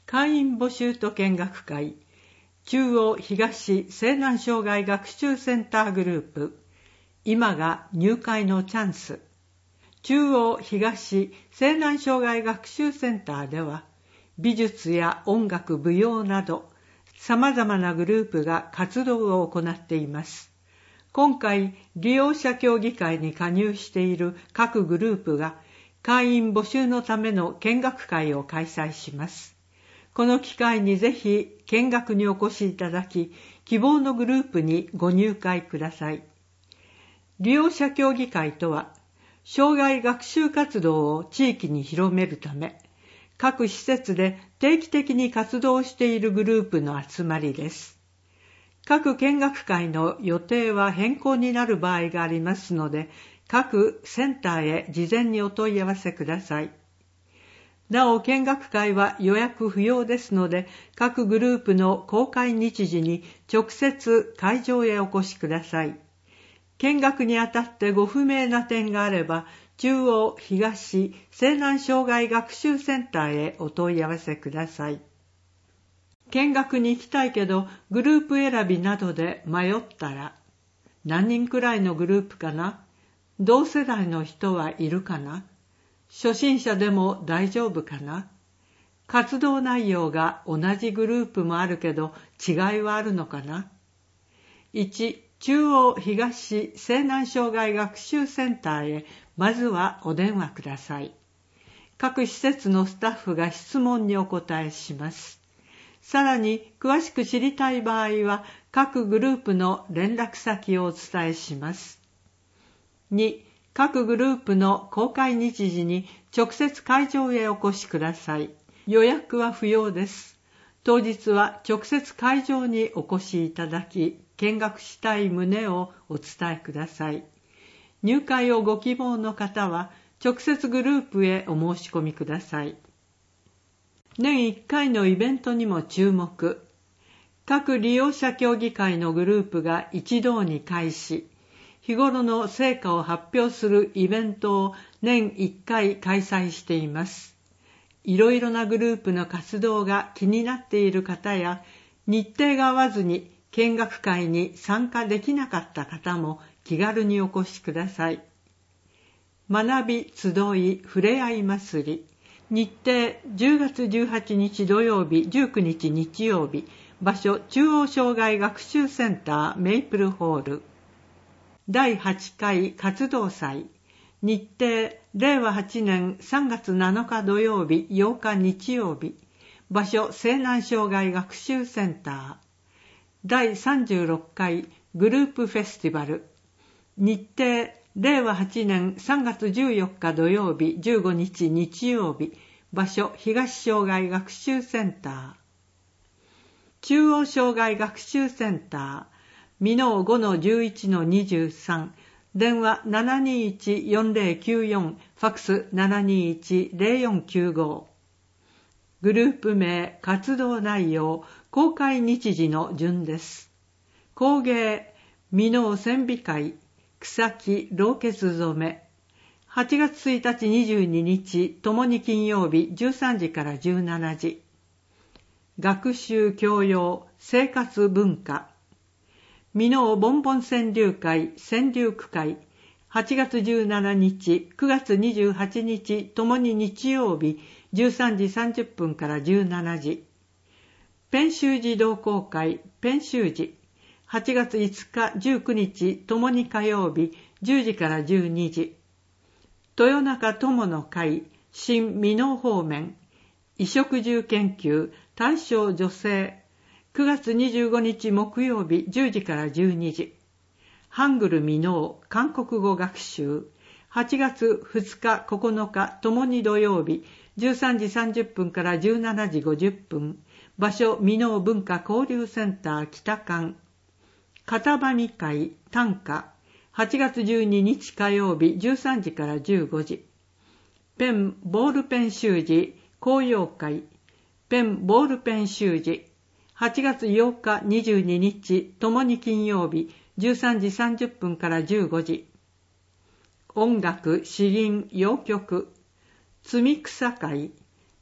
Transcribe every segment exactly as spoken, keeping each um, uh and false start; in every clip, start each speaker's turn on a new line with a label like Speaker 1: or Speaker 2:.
Speaker 1: 会員募集と見学会、中央東西南障害学習センターグループ、今が入会のチャンス。中央東西南障害学習センターでは、美術や音楽、舞踊など、様々なグループが活動を行っています。今回、利用者協議会に加入している各グループが、会員募集のための見学会を開催します。この機会にぜひ見学にお越しいただき、希望のグループにご入会ください。利用者協議会とは、障害学習活動を地域に広めるため、各施設で定期的に活動しているグループの集まりです。各見学会の予定は変更になる場合がありますので、各センターへ事前にお問い合わせください。なお、見学会は予約不要ですので、各グループの公開日時に直接会場へお越しください。見学にあたってご不明な点があれば、中央東西南障害学習センターへお問い合わせください。見学に行きたいけど、グループ選びなどで迷ったら、何人くらいのグループかな？同世代の人はいるかな？初心者でも大丈夫かな？活動内容が同じグループもあるけど違いはあるのかな？いち、中央東西南障害学習センターへまずはお電話ください。各施設のスタッフが質問にお答えします。さらに詳しく知りたい場合は各グループの連絡先をお伝えします。に、各グループの公開日時に直接会場へお越しください。予約は不要です。当日は直接会場にお越しいただき、見学したい旨をお伝えください。入会をご希望の方は直接グループへお申し込みください。年いっかいのイベントにも注目。各利用者協議会のグループが一堂に会し、日頃の成果を発表するイベントを年いっかい開催しています。いろいろなグループの活動が気になっている方や、日程が合わずに見学会に参加できなかった方も気軽にお越しください。学び集いふれあい祭り。日程じゅうがつじゅうはちにち土曜日、じゅうくにち日曜日。場所中央障害学習センターメイプルホール。だいはちかい活動祭。日程れいわはちねんさんがつなのか土曜日、ようか日曜日。場所西南障害学習センター。だいさんじゅうろっかいグループフェスティバル。日程れいわはちねんさんがつじゅうよっか土曜日、じゅうごにち日曜日。場所東障害学習センター。中央障害学習センター。みのう ごのじゅういちのにじゅうさん。電話 ななにいちよんぜろきゅうよん。ファックス ななにいちぜろよんきゅうご。グループ名、活動内容、公開日時の順です。工芸、箕面千美会、草木、老血染め。はちがつついたちにじゅうににち、ともに金曜日、じゅうさんじからじゅうしちじ。学習教養、生活文化。箕面ボンボン川柳会、川柳区会。はちがつじゅうしちにち、くがつにじゅうはちにち、ともに日曜日、じゅうさんじさんじゅっぷんからじゅうしちじ。ペン習字同好会、ペン習字。はちがついつか、じゅうくにち、ともに火曜日、じゅうじからじゅうにじ。豊中友の会、新箕面方面。衣食住研究、大正女性。くがつにじゅうごにち木曜日、じゅうじからじゅうにじ。ハングル箕面、韓国語学習。はちがつふつか、ここのか、ともに土曜日、じゅうさんじさんじゅっぷんからじゅうしちじごじゅっぷん。場所、箕面文化交流センター北館。片場見会、短歌。はちがつじゅうににち火曜日、じゅうさんじからじゅうごじ。ペン、ボールペン習字、紅葉会。ペン、ボールペン習字。はちがつようか、にじゅうににち、ともに金曜日、じゅうさんじさんじゅっぷんからじゅうごじ。音楽、詩吟、謡曲。積み草会。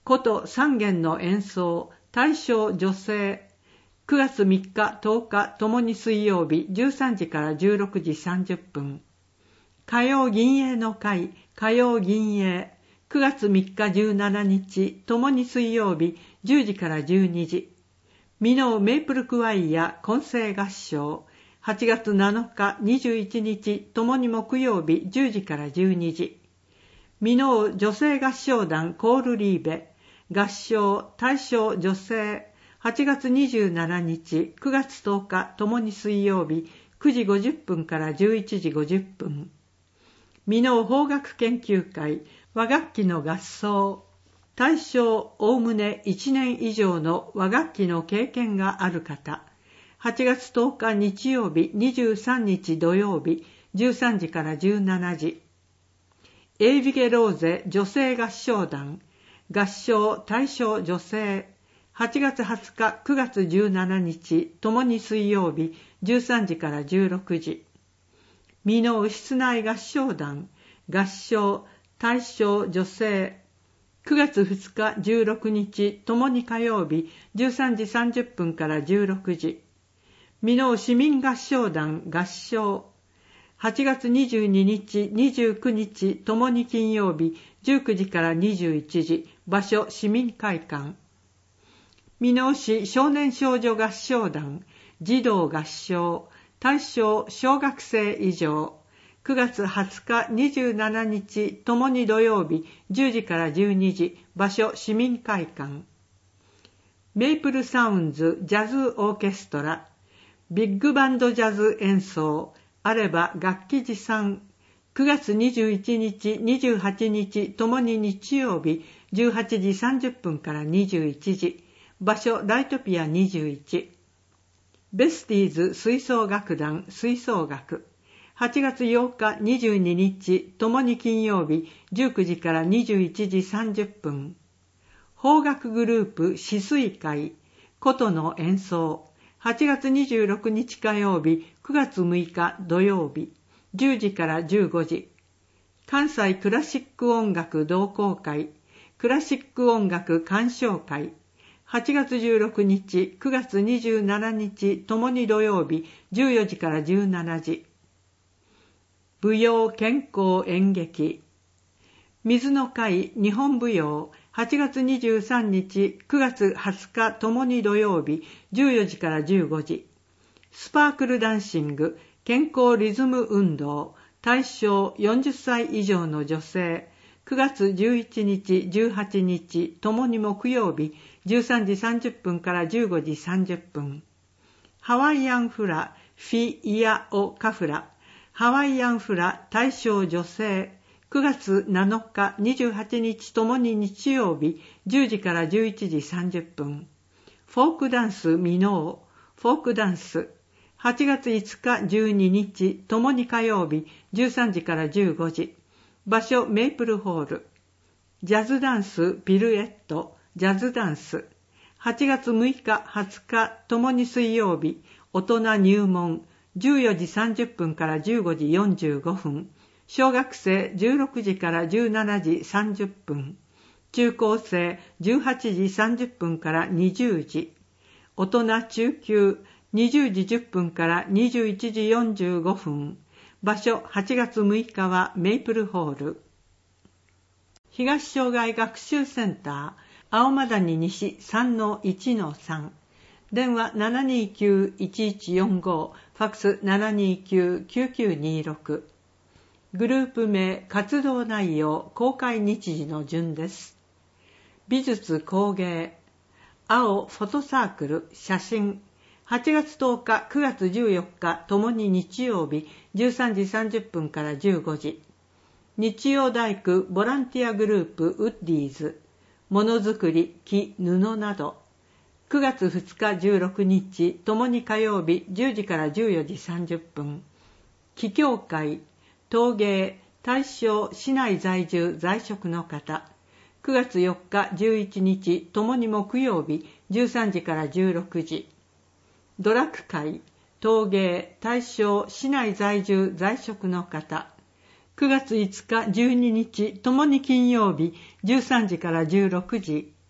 Speaker 1: 琴三弦の演奏、大正女性。くがつみっか、とおかともに水曜日じゅうさんじからじゅうろくじさんじゅっぷん。歌謡銀営の会、歌謡銀営。くがつみっかじゅうしちにち、ともに水曜日じゅうじからじゅうにじ。箕面メープルクワイア混声合唱。はちがつなのかにじゅういちにち、ともに木曜日じゅうじからじゅうにじ。箕面女性合唱団コールリーベ。合唱、大正女性。はちがつにじゅうしちにち、くがつとおかともに水曜日くじごじゅっぷんからじゅういちじごじゅっぷん。箕面邦楽研究会和楽器の合奏。大正おおむねいちねん以上の和楽器の経験がある方。はちがつとおか日曜日にじゅうさんにち土曜日じゅうさんじからじゅうしちじ。エイビゲローゼ女性合唱団。合唱大正女性。はちがつはつかくがつじゅうしちにちともに水曜日じゅうさんじからじゅうろくじ。箕面室内合唱団。合唱大正女性。くがつふつかじゅうろくにちともに火曜日じゅうさんじさんじゅっぷんからじゅうろくじ。箕面市民合唱団合唱。はちがつにじゅうににちにじゅうくにちともに金曜日じゅうくじからにじゅういちじ。場所市民会館。箕面市少年少女合唱団児童合唱。対象小学生以上。くがつはつかにじゅうしちにちともに土曜日じゅうじからじゅうにじ。場所市民会館。メイプルサウンズジャズオーケストラ。ビッグバンドジャズ演奏。あれば楽器持参。くがつにじゅういちにちにじゅうはちにちともに日曜日じゅうはちじさんじゅっぷんからにじゅういちじ。場所ライトピアにじゅういち。ベスティーズ吹奏楽団吹奏楽。はちがつようかにじゅうににちともに金曜日じゅうくじからにじゅういちじさんじゅっぷん。邦楽グループ止水会。琴の演奏。はちがつにじゅうろくにち火曜日くがつむいか土曜日じゅうじからじゅうごじ。関西クラシック音楽同好会。クラシック音楽鑑賞会。はちがつじゅうろくにちくがつにじゅうしちにちともに土曜日じゅうよじからじゅうしちじ。舞踊健康演劇。水の会日本舞踊。はちがつにじゅうさんにちくがつはつかともに土曜日じゅうよじからじゅうごじ。スパークルダンシング健康リズム運動。対象よんじゅっさい以上の女性。くがつじゅういちにちじゅうはちにちともに木曜日じゅうさんじさんじゅっぷんからじゅうごじさんじゅっぷん。ハワイアンフラフィイヤオカフラ。ハワイアンフラ対象女性。くがつなのかにじゅうはちにちともに日曜日じゅうじからじゅういちじさんじゅっぷん。フォークダンス箕面フォークダンス。はちがついつかじゅうににちともに火曜日じゅうさんじからじゅうごじ。場所メイプルホール。ジャズダンスピルエットジャズダンス。はちがつむいかはつかともに水曜日大人入門じゅうよじさんじゅっぷんからじゅうごじよんじゅうごふん。小学生じゅうろくじからじゅうしちじさんじゅっぷん。中高生じゅうはちじさんじゅっぷんからにじゅうじ。大人中級にじゅうじじゅっぷんからにじゅういちじよんじゅうごふん。場所はちがつむいかはメイプルホール。東障害学習センター青マダニ西 さんのいちのさん。電話 ななにきゅういちいちよんご。ファックス ななにきゅうきゅうきゅうにろく。グループ名活動内容公開日時の順です。美術工芸。青フォトサークル写真。はちがつとおかくがつじゅうよっかともに日曜日じゅうさんじさんじゅっぷんからじゅうごじ。日曜大工ボランティアグループウッディーズ。ものづくり木布など。くがつふつかじゅうろくにちともに火曜日じゅうじからじゅうよじさんじゅっぷん。木協会陶芸大正市内在住在職の方。くがつよっかじゅういちにちともに木曜日じゅうさんじからじゅうろくじ。ドラッグ会陶芸大正市内在住在職の方。くがついつかじゅうににちともに金曜日じゅうさんじからじゅうろくじ。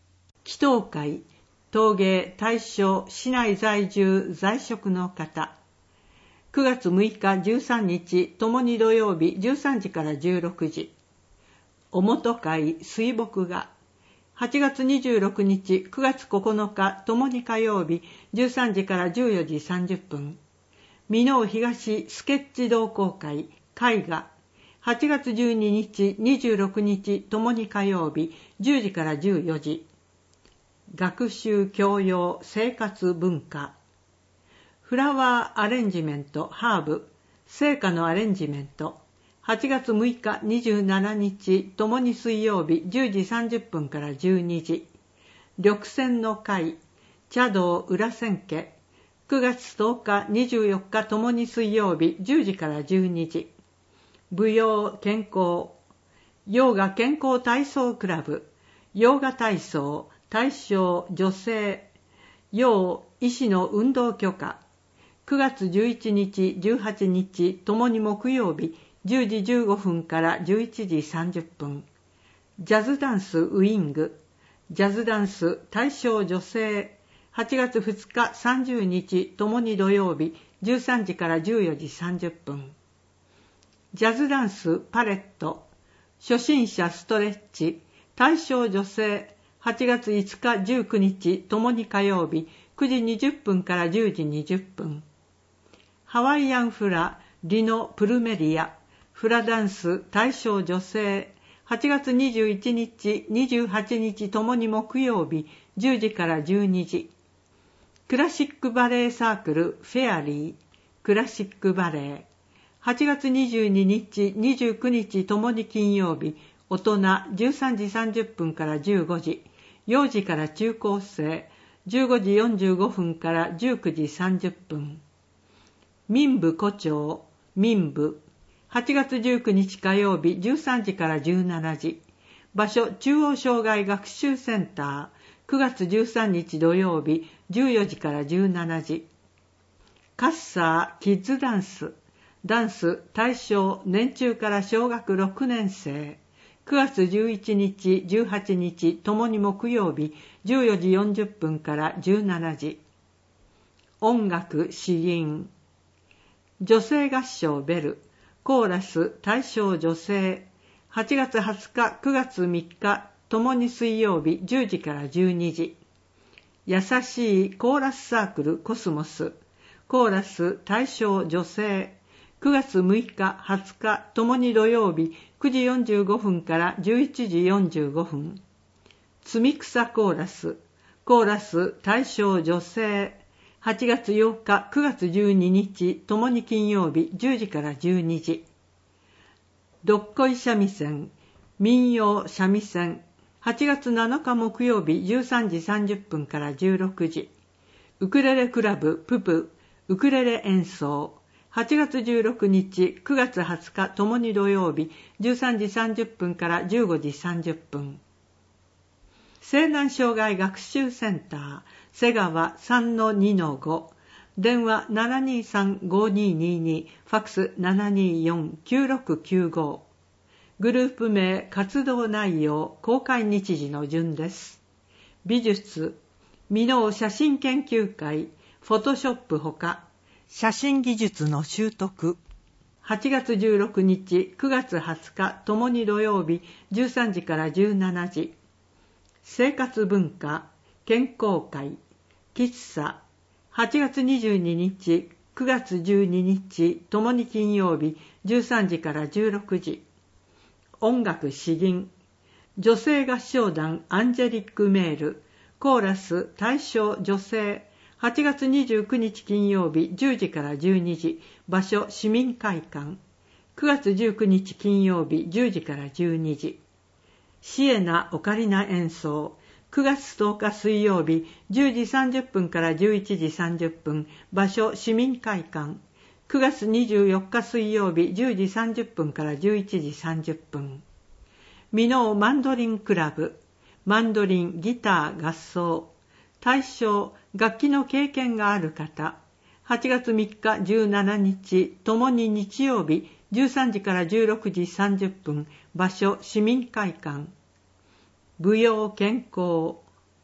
Speaker 1: 祈祷会、陶芸、大正、市内在住、在職の方。くがつむいか、じゅうさんにち、ともに土曜日、じゅうさんじからじゅうろくじ。おもと会、水墨画。はちがつにじゅうろくにち、くがつここのか、ともに火曜日、じゅうさんじからじゅうよじさんじゅっぷん。箕面東スケッチ同好会、絵画。はちがつじゅうににち、にじゅうろくにち、ともに火曜日、じゅうじからじゅうよじ。学習教養生活文化。フラワーアレンジメントハーブ、生花のアレンジメント。はちがつむいか、にじゅうしちにち、ともに水曜日、じゅうじさんじゅっぷんからじゅうにじ。緑泉の会、茶道裏千家。くがつとおか、にじゅうよっか、ともに水曜日、じゅうじからじゅうにじ。舞踊健康、ヨーガ健康体操クラブ、ヨーガ体操、対象女性、要医師の運動許可。くがつじゅういちにち、じゅうはちにち、ともに木曜日、じゅうじじゅうごふんからじゅういちじさんじゅっぷん。ジャズダンスウィング、ジャズダンス対象女性。はちがつふつか、さんじゅうにち、ともに土曜日、じゅうさんじからじゅうよじさんじゅっぷん。ジャズダンスパレット、初心者ストレッチ、対象女性。はちがついつか、じゅうくにち、ともに火曜日、くじにじゅっぷんからじゅうじにじゅっぷん。ハワイアンフラ、リノプルメリア、フラダンス対象女性。はちがつにじゅういちにち、にじゅうはちにちともに木曜日、じゅうじからじゅうにじ。クラシックバレエサークルフェアリー、クラシックバレエ。はちがつにじゅうににち、にじゅうくにちともに金曜日、大人じゅうさんじさんじゅっぷんからじゅうごじ、幼児から中高生じゅうごじよんじゅうごふんからじゅうくじさんじゅっぷん。民部古町、民部。はちがつじゅうくにち火曜日、じゅうさんじからじゅうしちじ。場所、中央障害学習センター。くがつじゅうさんにち土曜日、じゅうよじからじゅうしちじ。カッサーキッズダンス。ダンス対象年中から小学ろくねんせい。くがつじゅういちにち、じゅうはちにちともに木曜日、じゅうよじよんじゅっぷんからじゅうしちじ。音楽詩吟。女性合唱ベル、コーラス対象女性。はちがつはつか、くがつみっか、ともに水曜日、じゅうじからじゅうにじ。優しいコーラスサークルコスモス、コーラス対象女性。くがつむいか、はつか、ともに土曜日、くじよんじゅうごふんからじゅういちじよんじゅうごふん。積み草コーラス、コーラス対象女性。はちがつようか、くがつじゅうににち、ともに金曜日、じゅうじからじゅうにじ。どっこい三味線、民謡三味線。はちがつなのか木曜日、じゅうさんじさんじゅっぷんからじゅうろくじ。ウクレレクラブププ、ウクレレ演奏。はちがつじゅうろくにち、くがつはつかともに土曜日、じゅうさんじさんじゅっぷんからじゅうごじさんじゅっぷん。西南障害学習センター、瀬川 さんのにのご、電話 ななにさんごににに、ファックス ななによんきゅうろくきゅうご。グループ名、活動内容、公開日時の順です。美術、箕面写真研究会、フォトショップほか、写真技術の習得。はちがつじゅうろくにち、くがつはつか、ともに土曜日、じゅうさんじからじゅうしちじ。生活文化、健康会、喫茶。はちがつにじゅうににち、くがつじゅうににち、ともに金曜日、じゅうさんじからじゅうろくじ。音楽詩吟。女性合唱団アンジェリックメール、コーラス対象女性。はちがつにじゅうくにち金曜日、じゅうじからじゅうにじ。場所市民会館。くがつじゅうくにち金曜日、じゅうじからじゅうにじ。シエナオカリナ演奏。くがつとおか水曜日、じゅうじさんじゅっぷんからじゅういちじさんじゅっぷん。場所市民会館。くがつにじゅうよっか水曜日、じゅうじさんじゅっぷんからじゅういちじさんじゅっぷん。箕面マンドリンクラブ。マンドリン、ギター、合奏。対象、楽器の経験がある方。はちがつみっか、じゅうしちにち、ともに日曜日、じゅうさんじからじゅうろくじさんじゅっぷん。場所、市民会館。舞踊健康。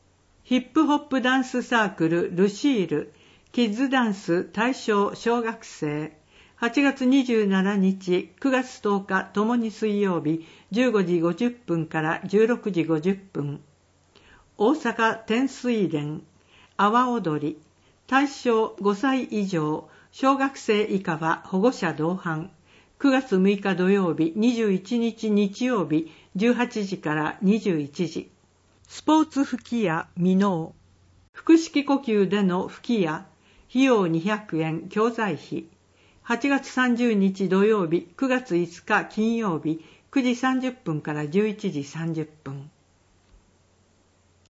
Speaker 1: ヒップホップダンスサークルルシール、キッズダンス対象小学生、はちがつにじゅうしちにち、くがつとおかともに水曜日、じゅうごじごじゅっぷんからじゅうろくじごじゅっぷん。大阪天水連、阿波踊り、対象ごさい以上、小学生以下は保護者同伴。くがつむいか土曜日、にじゅういちにち日曜日、じゅうはちじからにじゅういちじ。スポーツ吹き矢箕面。腹式呼吸での吹き矢、費用にひゃくえん、教材費。はちがつさんじゅうにち土曜日、くがついつか金曜日、くじさんじゅっぷんからじゅういちじさんじゅっぷん。